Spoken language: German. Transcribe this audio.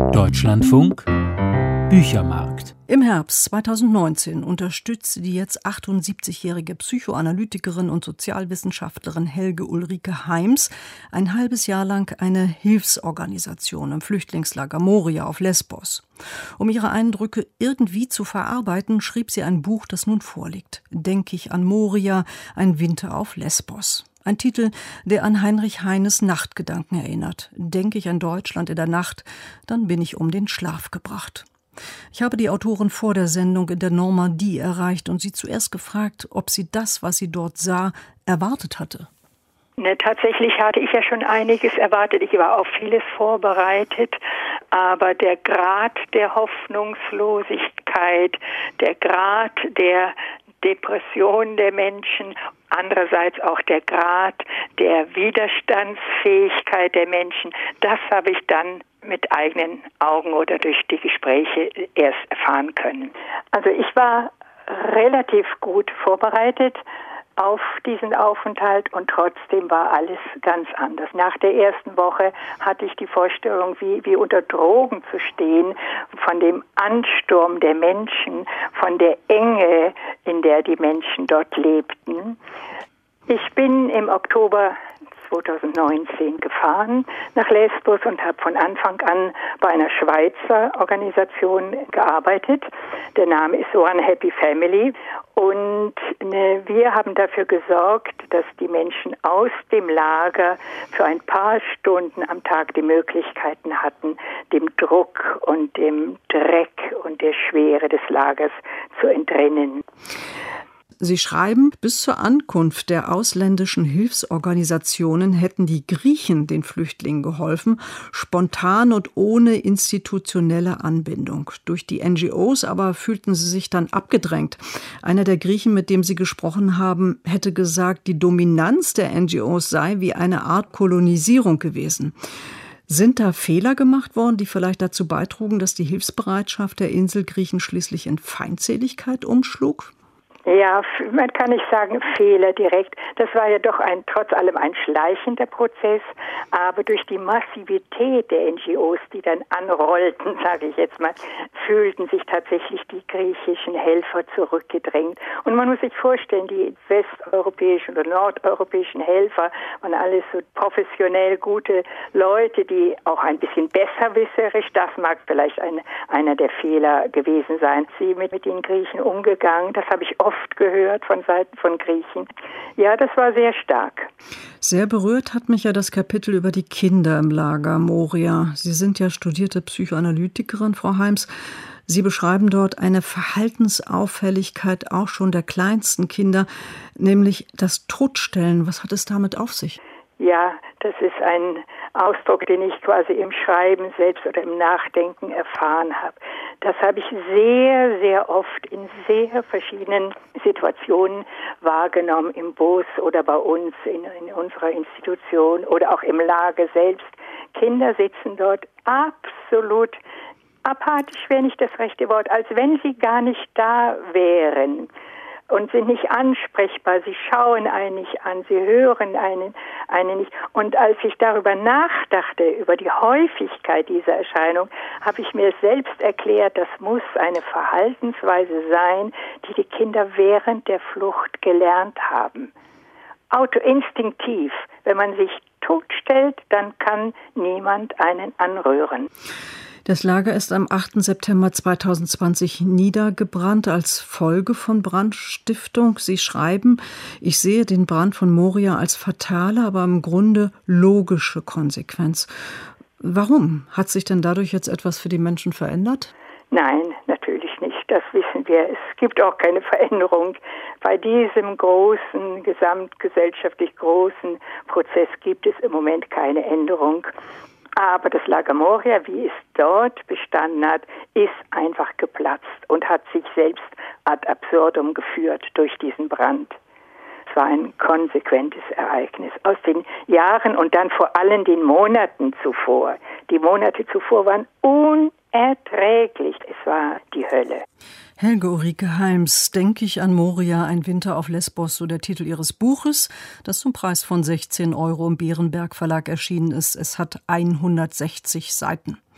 Deutschlandfunk Büchermarkt. Im Herbst 2019 unterstützte die jetzt 78-jährige Psychoanalytikerin und Sozialwissenschaftlerin Helge Ulrike Heims ein halbes Jahr lang eine Hilfsorganisation im Flüchtlingslager Moria auf Lesbos. Um ihre Eindrücke irgendwie zu verarbeiten, schrieb sie ein Buch, das nun vorliegt. Denk ich an Moria, ein Winter auf Lesbos. Ein Titel, der an Heinrich Heines Nachtgedanken erinnert. Denke ich an Deutschland in der Nacht, dann bin ich um den Schlaf gebracht. Ich habe die Autorin vor der Sendung in der Normandie erreicht und sie zuerst gefragt, ob sie das, was sie dort sah, erwartet hatte. Tatsächlich hatte ich ja schon einiges erwartet. Ich war auf vieles vorbereitet, aber der Grad der Hoffnungslosigkeit, der Grad der Depression der Menschen, andererseits auch der Grad der Widerstandsfähigkeit der Menschen, das habe ich dann mit eigenen Augen oder durch die Gespräche erst erfahren können. Also ich war relativ gut vorbereitet auf diesen Aufenthalt und trotzdem war alles ganz anders. Nach der ersten Woche hatte ich die Vorstellung, wie unter Drogen zu stehen, von dem Ansturm der Menschen, von der Enge, in der die Menschen dort lebten. Ich bin im Oktober 2019 gefahren nach Lesbos und habe von Anfang an bei einer Schweizer Organisation gearbeitet. Der Name ist One Happy Family und wir haben dafür gesorgt, dass die Menschen aus dem Lager für ein paar Stunden am Tag die Möglichkeiten hatten, dem Druck und dem Dreck und der Schwere des Lagers zu entrinnen. Sie schreiben, bis zur Ankunft der ausländischen Hilfsorganisationen hätten die Griechen den Flüchtlingen geholfen, spontan und ohne institutionelle Anbindung. Durch die NGOs aber fühlten sie sich dann abgedrängt. Einer der Griechen, mit dem Sie gesprochen haben, hätte gesagt, die Dominanz der NGOs sei wie eine Art Kolonisierung gewesen. Sind da Fehler gemacht worden, die vielleicht dazu beitrugen, dass die Hilfsbereitschaft der Inselgriechen schließlich in Feindseligkeit umschlug? Ja, man kann nicht sagen Fehler direkt. Das war ja doch trotz allem ein schleichender Prozess, aber durch die Massivität der NGOs, die dann anrollten, sage ich jetzt mal, fühlten sich tatsächlich die griechischen Helfer zurückgedrängt. Und man muss sich vorstellen, die westeuropäischen oder nordeuropäischen Helfer waren alles so professionell gute Leute, die auch ein bisschen besserwisserisch, das mag vielleicht einer der Fehler gewesen sein, sie mit den Griechen umgegangen. Das habe ich oft gehört von Seiten von Griechen. Ja, das war sehr stark. Sehr berührt hat mich ja das Kapitel über die Kinder im Lager Moria. Sie sind ja studierte Psychoanalytikerin, Frau Heims. Sie beschreiben dort eine Verhaltensauffälligkeit auch schon der kleinsten Kinder, nämlich das Totstellen. Was hat es damit auf sich? Ja, das ist ein Ausdruck, den ich quasi im Schreiben selbst oder im Nachdenken erfahren habe. Das habe ich sehr, sehr oft in sehr verschiedenen Situationen wahrgenommen, im Bus oder bei uns in unserer Institution oder auch im Lager selbst. Kinder sitzen dort absolut apathisch, wäre nicht das rechte Wort, als wenn sie gar nicht da wären. Und sind nicht ansprechbar, sie schauen einen nicht an, sie hören einen nicht. Und als ich darüber nachdachte, über die Häufigkeit dieser Erscheinung, habe ich mir selbst erklärt, das muss eine Verhaltensweise sein, die die Kinder während der Flucht gelernt haben. Instinktiv, wenn man sich totstellt, dann kann niemand einen anrühren. Das Lager ist am 8. September 2020 niedergebrannt als Folge von Brandstiftung. Sie schreiben, ich sehe den Brand von Moria als fatale, aber im Grunde logische Konsequenz. Warum? Hat sich denn dadurch jetzt etwas für die Menschen verändert? Nein, natürlich nicht. Das wissen wir. Es gibt auch keine Veränderung. Bei diesem großen, gesamtgesellschaftlich großen Prozess gibt es im Moment keine Änderung. Aber das Lager Moria, wie es dort bestanden hat, ist einfach geplatzt und hat sich selbst ad absurdum geführt durch diesen Brand. Es war ein konsequentes Ereignis aus den Jahren und dann vor allem den Monaten zuvor. Die Monate zuvor waren unerträglich. Es war die Hölle. Helge Ulrike Heims, Denk ich an Moria, ein Winter auf Lesbos, so der Titel ihres Buches, das zum Preis von 16 € im Bärenberg Verlag erschienen ist. Es hat 160 Seiten.